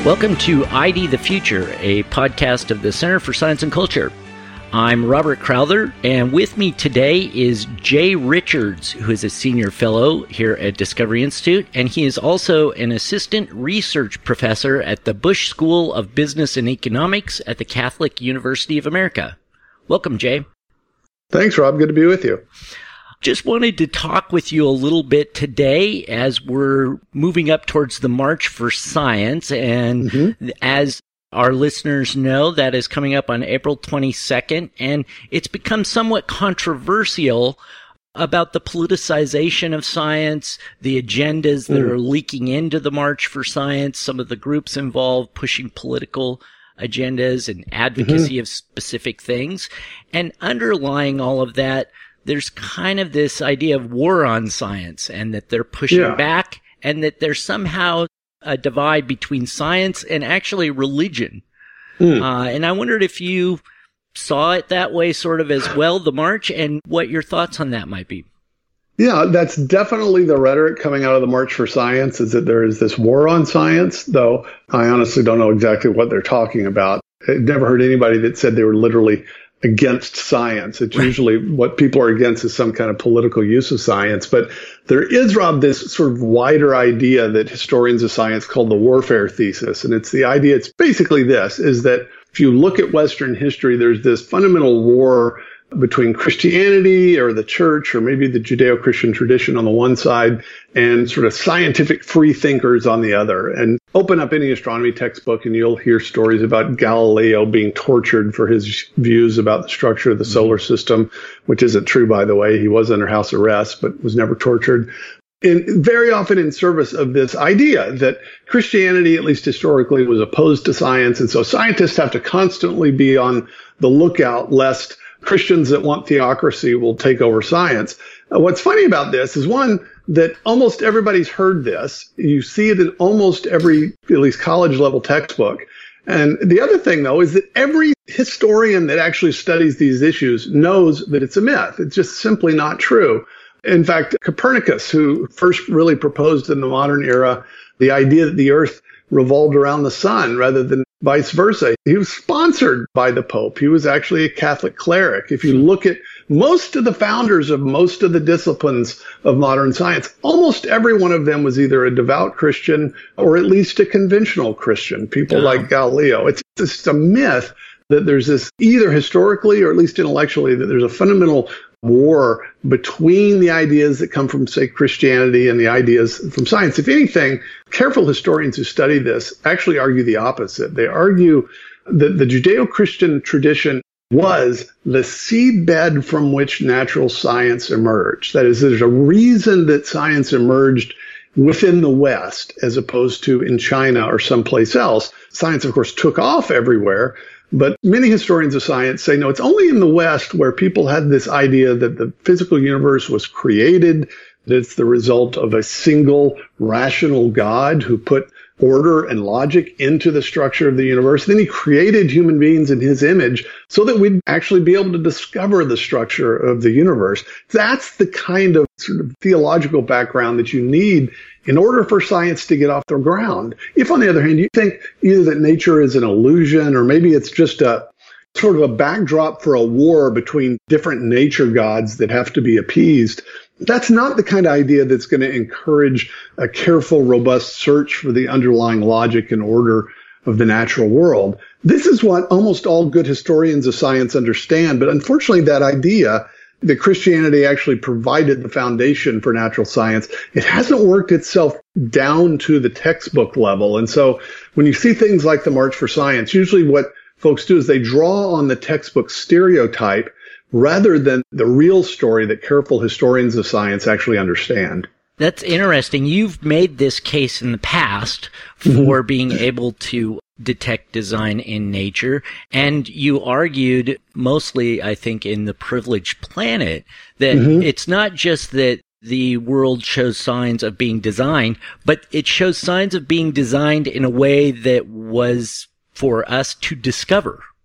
Welcome to ID the Future, a podcast of the Center for Science and Culture. I'm Robert Crowther, and with me today is Jay Richards, who is a senior fellow here at Discovery Institute, and he is also an assistant research professor at the Bush School of Business and Economics at the Catholic University of America. Welcome, Jay. Thanks, Rob. Good to be with you. Just wanted to talk with you a little bit today as we're moving up towards the March for Science. And as our listeners know, that is coming up on April 22nd. And it's become somewhat controversial about the politicization of science, the agendas that are leaking into the March for Science, some of the groups involved pushing political agendas and advocacy of specific things. And underlying all of that, there's kind of this idea of war on science and that they're pushing back and that there's somehow a divide between science and actually religion. And I wondered if you saw it that way sort of as well, the march, and what your thoughts on that might be. Yeah, that's definitely the rhetoric coming out of the March for Science, is that there is this war on science, though I honestly don't know exactly what they're talking about. I've never heard anybody that said they were literally against science. It's usually what people are against is some kind of political use of science. But there is, Rob, this sort of wider idea that historians of science call the warfare thesis. And it's the idea, it's basically this, is that if you look at Western history, there's this fundamental war between Christianity or the church or maybe the Judeo-Christian tradition on the one side and sort of scientific free thinkers on the other. And open up any astronomy textbook and you'll hear stories about Galileo being tortured for his views about the structure of the solar system, which isn't true, by the way. He was under house arrest, but was never tortured. And very often in service of this idea that Christianity, at least historically, was opposed to science. And so scientists have to constantly be on the lookout lest Christians that want theocracy will take over science. What's funny about this is, one, that almost everybody's heard this. You see it in almost every, at least college level textbook. And the other thing, though, is that every historian that actually studies these issues knows that it's a myth. It's just simply not true. In fact, Copernicus, who first really proposed in the modern era the idea that the Earth revolved around the sun rather than vice versa. He was sponsored by the Pope. He was actually a Catholic cleric. If you look at most of the founders of most of the disciplines of modern science, almost every one of them was either a devout Christian or at least a conventional Christian, people like Galileo. It's just a myth that there's this, either historically or at least intellectually, that there's a fundamental war between the ideas that come from, say, Christianity and the ideas from science. If anything, careful historians who study this actually argue the opposite. They argue that the Judeo-Christian tradition was the seedbed from which natural science emerged. That is, there's a reason that science emerged within the West as opposed to in China or someplace else. Science, of course, took off everywhere. But many historians of science say, no, it's only in the West where people had this idea that the physical universe was created, that it's the result of a single rational God who put order and logic into the structure of the universe. Then he created human beings in his image so that we'd actually be able to discover the structure of the universe. That's the kind of sort of theological background that you need in order for science to get off the ground. If, on the other hand, you think either that nature is an illusion or maybe it's just a sort of a backdrop for a war between different nature gods that have to be appeased, that's not the kind of idea that's going to encourage a careful, robust search for the underlying logic and order of the natural world. This is what almost all good historians of science understand. But unfortunately, that idea that Christianity actually provided the foundation for natural science, it hasn't worked itself down to the textbook level. And so when you see things like the March for Science, usually what folks do is they draw on the textbook stereotype rather than the real story that careful historians of science actually understand. That's interesting. You've made this case in the past for being able to detect design in nature, and you argued mostly, I think, in The Privileged Planet, that it's not just that the world shows signs of being designed, but it shows signs of being designed in a way that was for us to discover.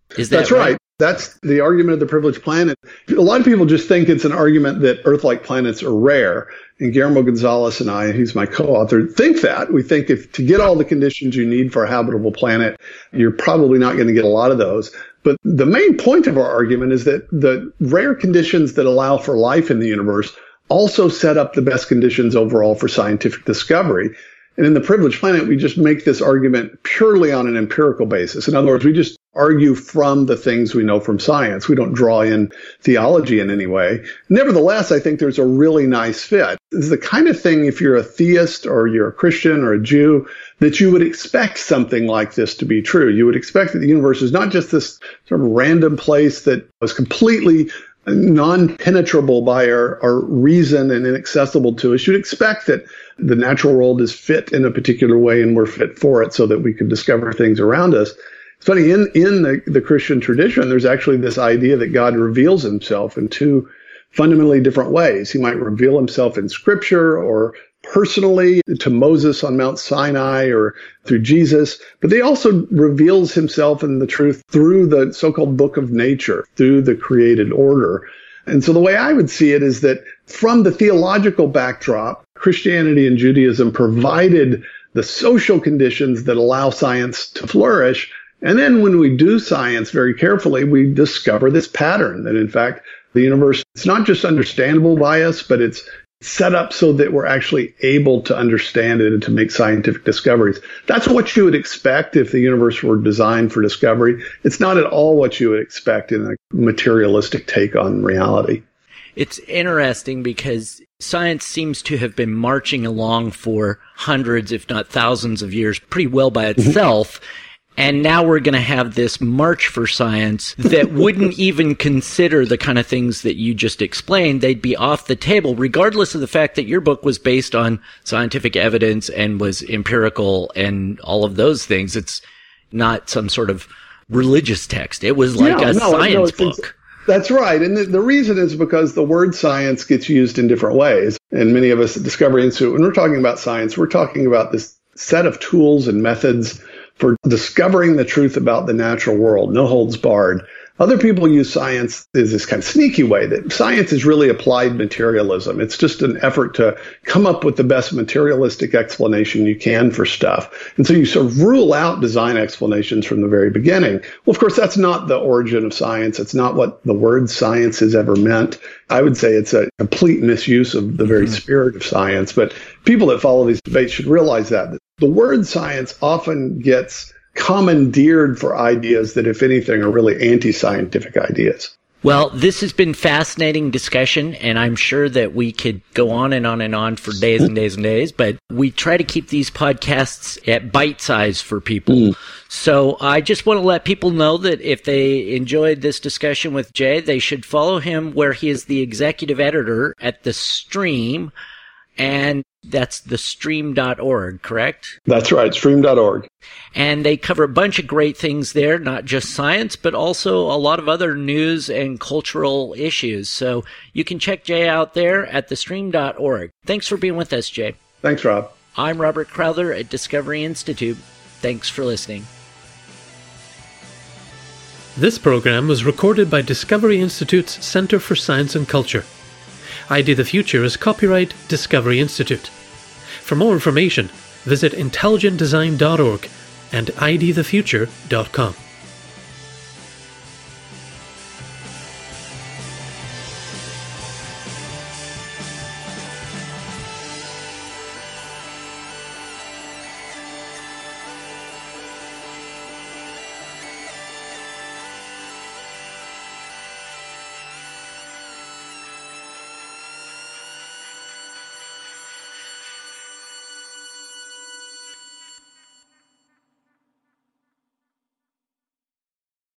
Is that That's right? That's the argument of the privileged planet. A lot of people just think it's an argument that Earth-like planets are rare. And Guillermo Gonzalez and I, who's my co-author, think that. We think if to get all the conditions you need for a habitable planet, you're probably not going to get a lot of those. But the main point of our argument is that the rare conditions that allow for life in the universe also set up the best conditions overall for scientific discovery. And in the privileged planet, we just make this argument purely on an empirical basis. In other words, we just argue from the things we know from science. We don't draw in theology in any way. Nevertheless, I think there's a really nice fit. It's the kind of thing, if you're a theist or you're a Christian or a Jew, that you would expect something like this to be true. You would expect that the universe is not just this sort of random place that was completely non-penetrable by our reason and inaccessible to us. You'd expect that the natural world is fit in a particular way and we're fit for it so that we can discover things around us. It's funny, in the Christian tradition, there's actually this idea that God reveals himself in two fundamentally different ways. He might reveal himself in Scripture or personally to Moses on Mount Sinai or through Jesus, but he also reveals himself in the truth through the so-called book of nature, through the created order. And so the way I would see it is that from the theological backdrop, Christianity and Judaism provided the social conditions that allow science to flourish. And then when we do science very carefully, we discover this pattern that, in fact, the universe, it's not just understandable by us, but it's set up so that we're actually able to understand it and to make scientific discoveries. That's what you would expect if the universe were designed for discovery. It's not at all what you would expect in a materialistic take on reality. It's interesting because science seems to have been marching along for hundreds, if not thousands of years, pretty well by itself. And now we're going to have this march for science that wouldn't even consider the kind of things that you just explained. They'd be off the table, regardless of the fact that your book was based on scientific evidence and was empirical and all of those things. It's not some sort of religious text. It was like a science book. That's right. And the reason is because the word science gets used in different ways. And many of us at Discovery Institute, when we're talking about science, we're talking about this set of tools and methods for discovering the truth about the natural world, no holds barred. Other people use science as this kind of sneaky way that science is really applied materialism. It's just an effort to come up with the best materialistic explanation you can for stuff. And so you sort of rule out design explanations from the very beginning. Well, of course, that's not the origin of science. It's not what the word science has ever meant. I would say it's a complete misuse of the very spirit of science. But people that follow these debates should realize that the word science often gets commandeered for ideas that, if anything, are really anti-scientific ideas. Well, this has been fascinating discussion, and I'm sure that we could go on and on and on for days and days and days, but we try to keep these podcasts at bite size for people. So I just want to let people know that if they enjoyed this discussion with Jay, they should follow him where he is the executive editor at The Stream, and that's thestream.org, correct? That's right, stream.org. And they cover a bunch of great things there, not just science, but also a lot of other news and cultural issues. So you can check Jay out there at thestream.org. Thanks for being with us, Jay. Thanks, Rob. I'm Robert Crowther at Discovery Institute. Thanks for listening. This program was recorded by Discovery Institute's Center for Science and Culture. ID the Future is copyright Discovery Institute. For more information, visit intelligentdesign.org and idthefuture.com.